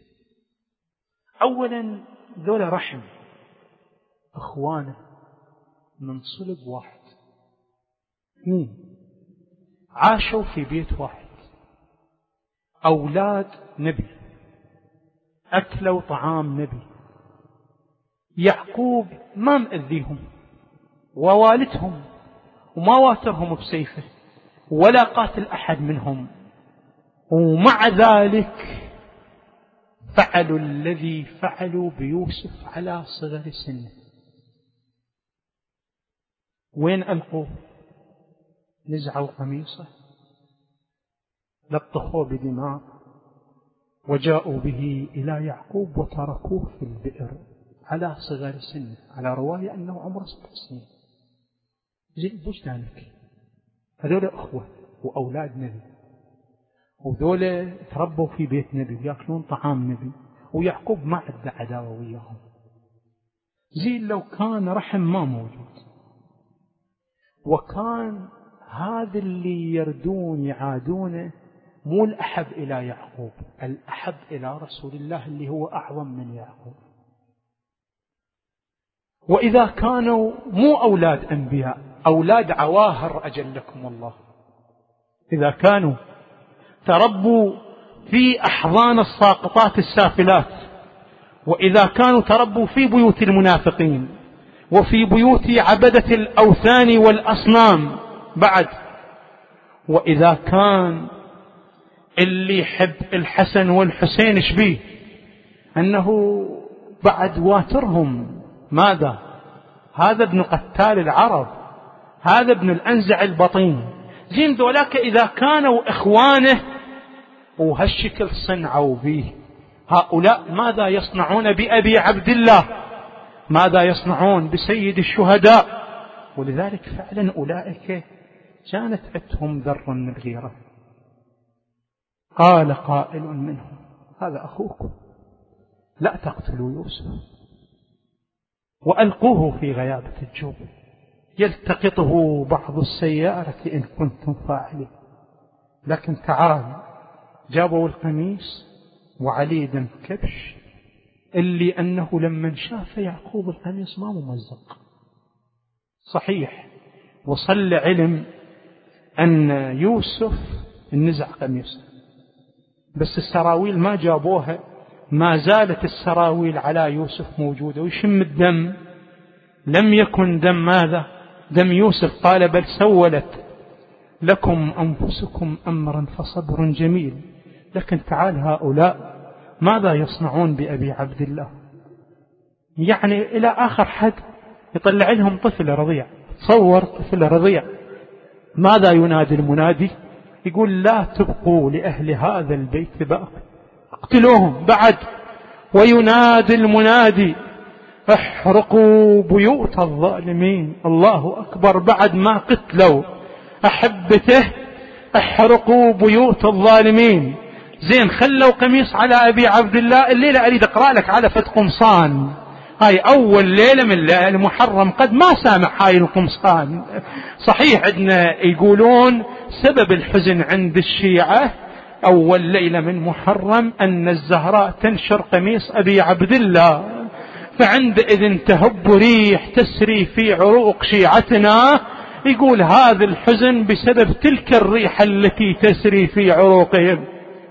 أولا ذولا رحم أخوانه من صلب واحد، اثنين عاشوا في بيت واحد، أولاد نبي، أكلوا طعام نبي. يعقوب ما مأذيهم ووالدهم وما واترهم بسيفه ولا قاتل أحد منهم، ومع ذلك فعلوا الذي فعلوا بيوسف على صغر سنه. وين ألقوه؟ نزعوا قميصه، لطخوه بدماء، وجاءوا به إلى يعقوب وتركوه في البئر على صغر سنه، على رواية أنه عمره ست سنين. زين بوجدانك هذول أخوة وأولاد نبي، وذول تربوا في بيت نبي ويأكلون طعام نبي، ويعقوب ما عنده عداوة وياهم. زين لو كان رحم ما موجود، وكان هذا اللي يردون يعادونه مو الأحب إلى يعقوب، الأحب إلى رسول الله اللي هو أعظم من يعقوب. وإذا كانوا مو أولاد أنبياء، أولاد عواهر أجلكم الله، إذا كانوا تربوا في أحضان الساقطات السافلات، وإذا كانوا تربوا في بيوت المنافقين وفي بيوت عبدة الأوثان والأصنام بعد، وإذا كان اللي يحب الحسن والحسين شبيه أنه بعد واترهم ماذا؟ هذا ابن قتال العرب، هذا ابن الأنزع البطين. زين ذولاك إذا كانوا إخوانه وهالشكل صنعوا به، هؤلاء ماذا يصنعون بأبي عبد الله؟ ماذا يصنعون بسيد الشهداء؟ ولذلك فعلا أولئك كانت عندهم ذر من الغيرة. قال قائل منهم هذا أخوكم، لا تقتلوا يوسف وألقوه في غيابة الجوب يلتقطه بعض السيارة إن كنتم فاعلين. لكن تعال، جابوا القميص وعليه دم كبش، اللي أنه لما شاف يعقوب القميص ما ممزق صحيح، وصل علم أن يوسف النزع قميصه، بس السراويل ما جابوها ما زالت السراويل على يوسف موجودة ويشم الدم. لم يكن دم ماذا؟ دم يوسف. قال بل سولت لكم أنفسكم أمرا فصبر جميل. لكن تعال هؤلاء ماذا يصنعون بأبي عبد الله؟ يعني إلى آخر حد يطلع لهم طفل رضيع. تصور طفل رضيع. ماذا ينادي المنادي؟ يقول لا تبقوا لأهل هذا البيت باق، اقتلوهم بعد. وينادي المنادي احرقوا بيوت الظالمين. الله أكبر. بعد ما قتلوا أحبته احرقوا بيوت الظالمين. زين خلوا قميص على أبي عبد الله. الليلة أريد أقرأ لك على فت قمصان. هاي أول ليلة من المحرم قد ما سامح هاي القمصان. صحيح عندنا يقولون سبب الحزن عند الشيعة أول ليلة من محرم أن الزهراء تنشر قميص أبي عبد الله، فعندئذ تهب ريح تسري في عروق شيعتنا. يقول هذا الحزن بسبب تلك الريح التي تسري في عروقهم.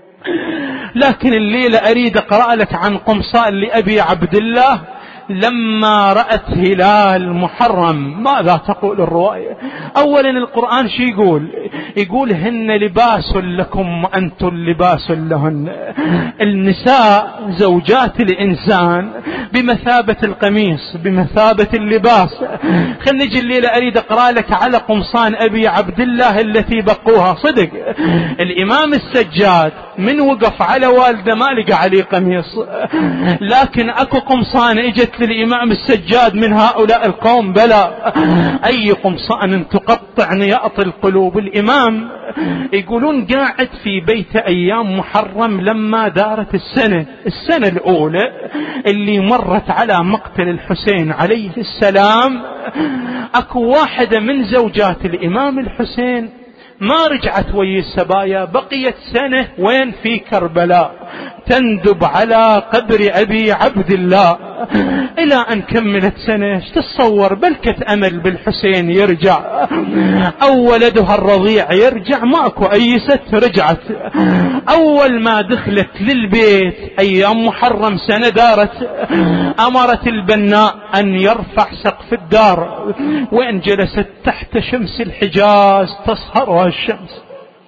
لكن الليلة أريد أقرأ لك عن قمصان لأبي عبد الله لما رأت هلال محرم. ماذا تقول الرواية؟ أولا القرآن شي يقول؟ يقول هن لباس لكم وأنتم لباس لهن. النساء زوجات الإنسان بمثابة القميص بمثابة اللباس. خل نجي الليلة أريد أقرأ لك على قمصان أبي عبد الله التي بقوها. صدق الإمام السجاد من وقف على والده ما لقى عليه قميص، لكن أكو قمصان اجت للإمام السجاد من هؤلاء القوم. بلى أي قمصان تقطع نياط القلوب. الإمام يقولون قاعد في بيت أيام محرم لما دارت السنة السنة الأولى اللي مرت على مقتل الحسين عليه السلام. أكو واحدة من زوجات الإمام الحسين ما رجعت ويا السبايا، بقيت سنة وين؟ في كربلاء تندب على قبر أبي عبد الله إلى أن كملت سنة. تتصور بلكة أمل بالحسين يرجع أو ولدها الرضيع يرجع، ماكو أي ست رجعت. أول ما دخلت للبيت أيام محرم سنة دارت، أمرت البناء أن يرفع سقف الدار. وإن جلست تحت شمس الحجاز تصهرها الشمس.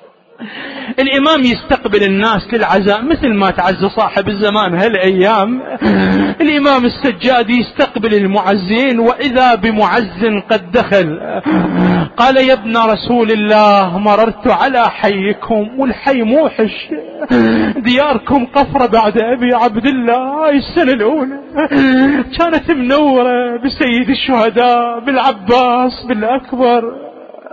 الإمام يستقبل الناس للعزاء مثل ما تعز صاحب الزمان هالأيام. الإمام السجاد يستقبل المعزين وإذا بمعز قد دخل. قال يا ابن رسول الله مررت على حيكم والحي موحش، دياركم قفرة بعد أبي عبد الله. هاي السنة الأولى كانت منورة بسيد الشهداء بالعباس بالأكبر.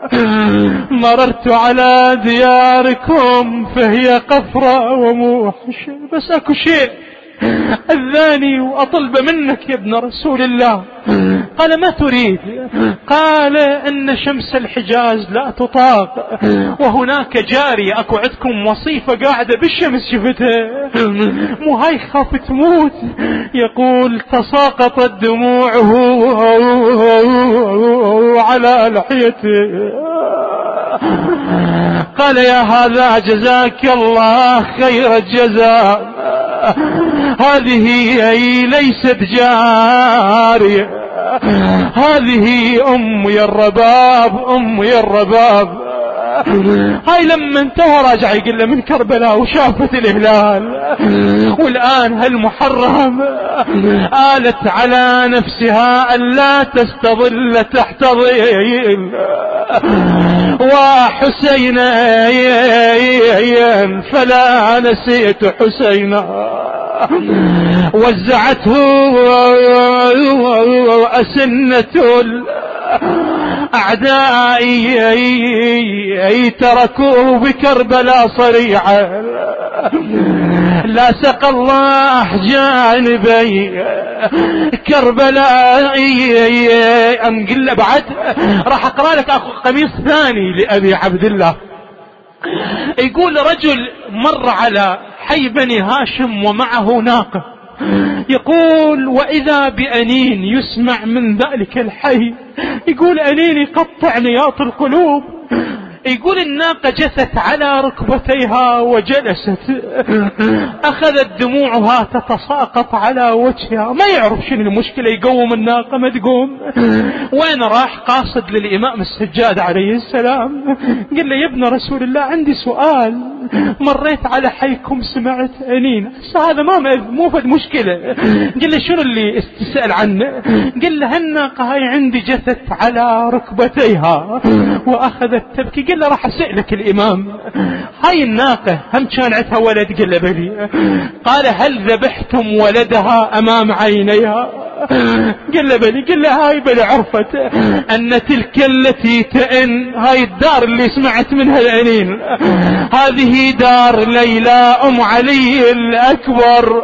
مررت على دياركم فهي قفرة وموحش. بس اكو شيء الثاني وأطلب منك يا ابن رسول الله. قال ما تريد؟ قال إن شمس الحجاز لا تطاق، وهناك جارية أكو عندكم وصيفة قاعدة بالشمس شفتها، مو هاي خاف تموت. يقول تساقطت دموعه على لحيته. قال يا هذا جزاك الله خير الجزاء، هذه ليست جارية، هذه أم يا الرباب أم يا الرباب. هاي لما انتهى راجع يقول له من كربلاء وشافت الهلال، والآن هالمحرم آلت على نفسها ألا تستظل تحت ظل وحسينا فلا نسيت حسينا. وزعته أسنة أعدائي تركوه بكربلاء صريعا. لا سقى الله جانبي كربلاء. أنقل بعد راح أقرأ لك أخو قميص ثاني لأبي عبد الله. يقول رجل مر على حي بني هاشم ومعه ناقة، يقول وإذا بأنين يسمع من ذلك الحي. يقول أنين يقطع نياط القلوب. يقول الناقة جثت على ركبتيها وجلست، أخذت دموعها تتساقط على وجهها، ما يعرف شنو المشكلة، يقوم الناقة ما تقوم. وين راح؟ قاصد للإمام السجاد عليه السلام، قال له يا ابن رسول الله عندي سؤال، مريت على حيكم سمعت أنين، هذا ما مو فد مشكلة. قال له شنو اللي استسأل عنه؟ قال له الناقة هاي عندي جثت على ركبتيها وأخذت تبكي. قال له راح أسألك الإمام، هاي الناقة هم كان عندها ولد؟ قال له بلي. قال هل ذبحتم ولدها أمام عينيها؟ قال له بلي. قال له هاي بلي عرفت أن تلك التي تئن، هاي الدار اللي سمعت منها الأنين، هذه دار ليلى أم علي الأكبر.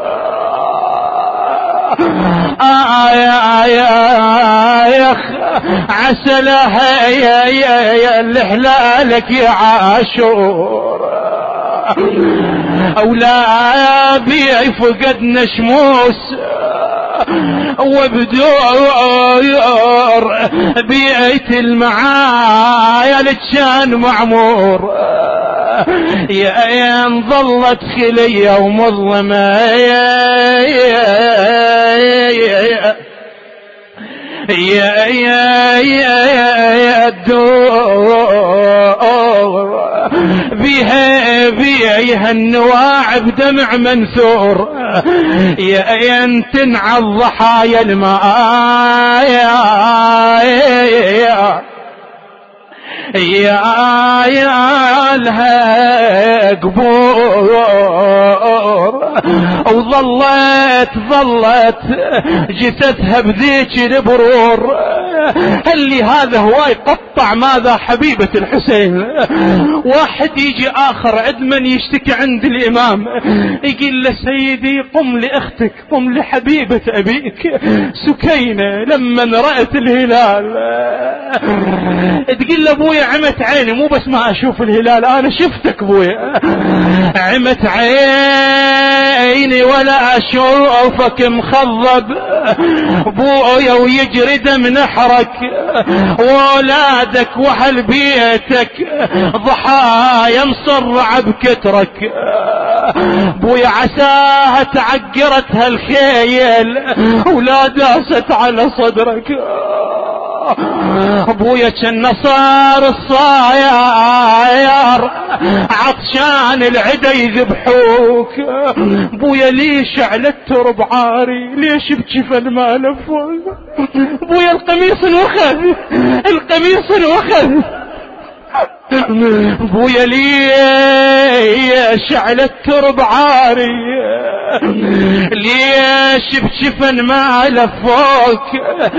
آية آية آية عسلها يا يا يا الحلالك يا عاشور، أولا بي فقدنا شموس وبدور بيت المعايا كان معمور، يا ايام ظلت خلية ومظلمة يا يا يا يا الدور بيها بيها النواع بدمع منثور، يا ينتنع الضحايا الماء يا يا يا لها قبور، وظلت ظلت جثتها بذيك البرور. اللي هذا هو يقطع ماذا حبيبة الحسين. واحد يجي آخر عند من يشتكي عند الإمام، يقول له سيدي قم لأختك، قم لحبيبة أبيك سكينة لما رأت الهلال. تقول له أبويا عمت عيني، مو بس ما أشوف الهلال، أنا شفتك أبويا، عمت عيني ولا أشوفك مخضب أبويا ويجري دم نحرك، وولادك وأهل بيتك ضحايا مصرع بكترك. بويا عساها تعقرتها الخيل ولا داست على صدرك. ابويا كان صار الصاير عطشان العدا يذبحوك. ابويا ليش على الترب عاري، ليش بجفن ما لفوك؟ ابويا القميص انوخذ، القميص انوخذ. ابويا ليش على الترب عاري، ليش بشفن ما لفوك؟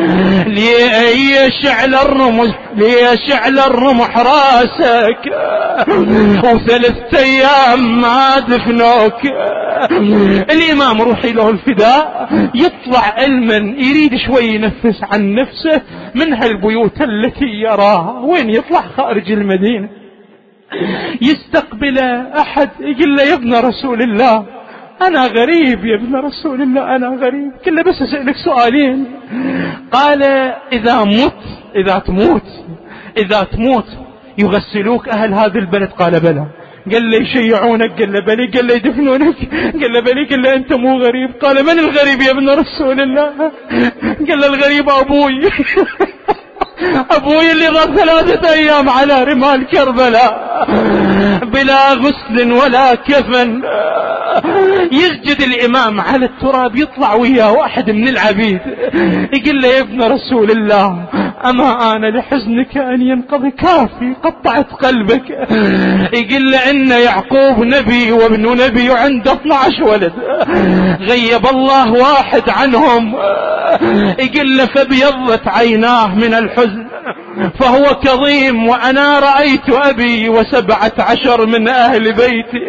ليش على الرمح، ليش على الرمح راسك وثلاث ايام ما دفنوك؟ الامام روحي له الفداء يطلع علما يريد شوي ينفس عن نفسه من هالبيوت التي يراها. وين يطلع؟ خارج المدينة. يستقبل احد يقول له يا ابن رسول الله انا غريب، يا ابن رسول الله انا غريب. قال له بس اسألك سؤالين. قال اذا مت، اذا تموت، اذا تموت يغسلوك اهل هذا البلد؟ قال بلى. قال له يشيعونك؟ قال له بلي. قال له يدفنونك؟ قال له بلي. قال له انت مو غريب. قال من الغريب يا ابن رسول الله؟ قال له الغريب ابوي. ابوي اللي ظل ثلاثة ايام على رمال كربلاء بلا غسل ولا كفن. يسجد الامام على التراب، يطلع وياه واحد من العبيد يقول له يا ابن رسول الله اما انا لحزنك ان ينقضي؟ كافي، قطعت قلبك. يقول له ان يعقوب نبي وابن نبي وعنده اثنى عشر ولد، غيب الله واحد عنهم. يقول له فبيضت عيناه من الحزن فهو كظيم، وانا رأيت ابي وسبعة عشر من اهل بيتي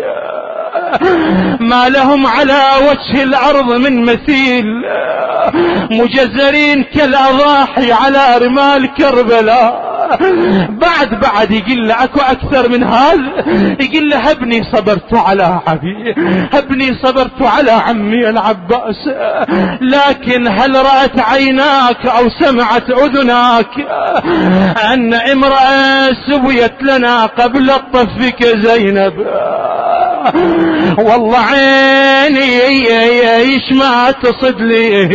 ما لهم على وجه الارض من مثيل، مجزرين كالاضاحي على رمال كربلاء. بعد بعد يقول له اكو اكثر من هذا، يقول له هبني صبرت على عبي، هبني صبرت على عمي العباس، لكن هل رأت عيناك او سمعت اذناك ان امرأة سويت لنا قبل الطف كزينب؟ والله عيني ايش ما تصد لي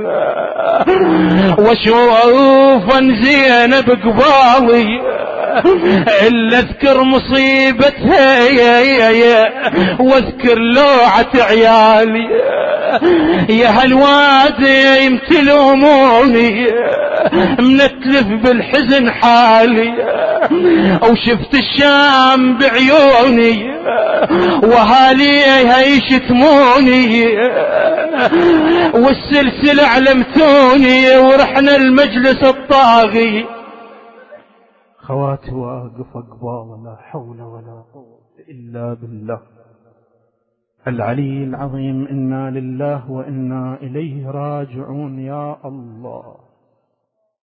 واشوفا زينب قبالي الا اذكر مصيبتها واذكر لوعة عيالي. يا هالواد يمتلوموني منتلف بالحزن حالي، وشفت الشام بعيوني وهالي هيشتموني والسلسلة علمتوني ورحنا المجلس الطاغي. خواتي واقف أقبال لا حول ولا قوة إلا بالله العلي العظيم. إنا لله وإنا إليه راجعون. يا الله